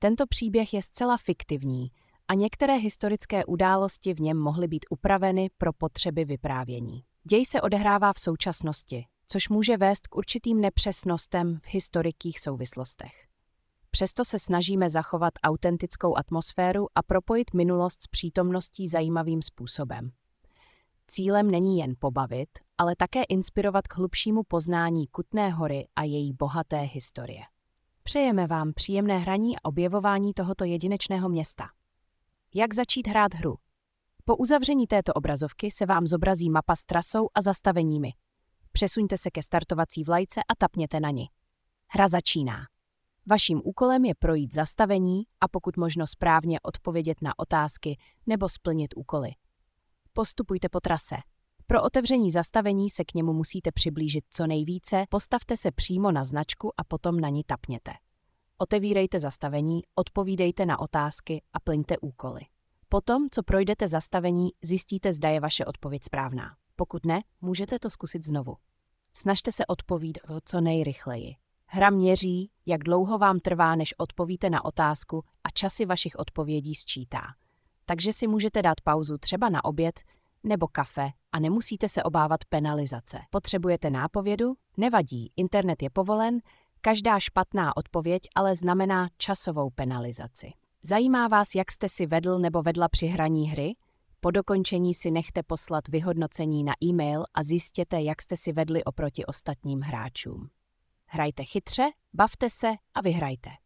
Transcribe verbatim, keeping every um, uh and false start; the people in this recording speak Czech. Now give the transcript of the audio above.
Tento příběh je zcela fiktivní a některé historické události v něm mohly být upraveny pro potřeby vyprávění. Děj se odehrává v současnosti, což může vést k určitým nepřesnostem v historických souvislostech. Přesto se snažíme zachovat autentickou atmosféru a propojit minulost s přítomností zajímavým způsobem. Cílem není jen pobavit, ale také inspirovat k hlubšímu poznání Kutné Hory a její bohaté historie. Přejeme vám příjemné hraní a objevování tohoto jedinečného města. Jak začít hrát hru? Po uzavření této obrazovky se vám zobrazí mapa s trasou a zastaveními. Přesuňte se ke startovací vlajce a tapněte na ni. Hra začíná. Vaším úkolem je projít zastavení a pokud možno správně odpovědět na otázky nebo splnit úkoly. Postupujte po trase. Pro otevření zastavení se k němu musíte přiblížit co nejvíce, postavte se přímo na značku a potom na ní tapněte. Otevírejte zastavení, odpovídejte na otázky a plňte úkoly. Potom, co projdete zastavení, zjistíte, zda je vaše odpověď správná. Pokud ne, můžete to zkusit znovu. Snažte se odpovídat co nejrychleji. Hra měří, jak dlouho vám trvá, než odpovíte na otázku a časy vašich odpovědí sčítá. Takže si můžete dát pauzu třeba na oběd nebo kafe a nemusíte se obávat penalizace. Potřebujete nápovědu? Nevadí, internet je povolen, každá špatná odpověď ale znamená časovou penalizaci. Zajímá vás, jak jste si vedl nebo vedla při hraní hry? Po dokončení si nechte poslat vyhodnocení na e-mail a zjistěte, jak jste si vedli oproti ostatním hráčům. Hrajte chytře, bavte se a vyhrajte.